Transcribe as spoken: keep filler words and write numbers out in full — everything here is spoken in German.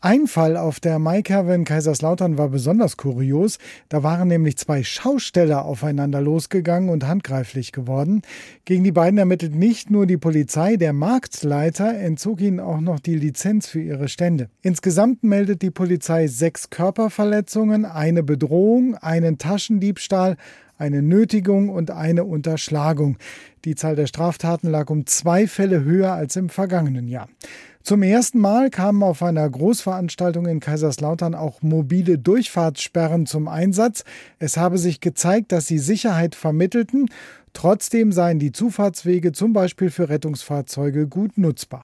Ein Fall auf der Maikerwe in Kaiserslautern war besonders kurios. Da waren nämlich zwei Schausteller aufeinander losgegangen und handgreiflich geworden. Gegen die beiden ermittelt nicht nur die Polizei, der Marktleiter entzog ihnen auch noch die Lizenz für ihre Stände. Insgesamt meldet die Polizei sechs Körperverletzungen, eine Bedrohung, einen Taschendiebstahl, eine Nötigung und eine Unterschlagung. Die Zahl der Straftaten lag um zwei Fälle höher als im vergangenen Jahr. Zum ersten Mal kamen auf einer Großveranstaltung in Kaiserslautern auch mobile Durchfahrtssperren zum Einsatz. Es habe sich gezeigt, dass sie Sicherheit vermittelten. Trotzdem seien die Zufahrtswege zum Beispiel für Rettungsfahrzeuge gut nutzbar.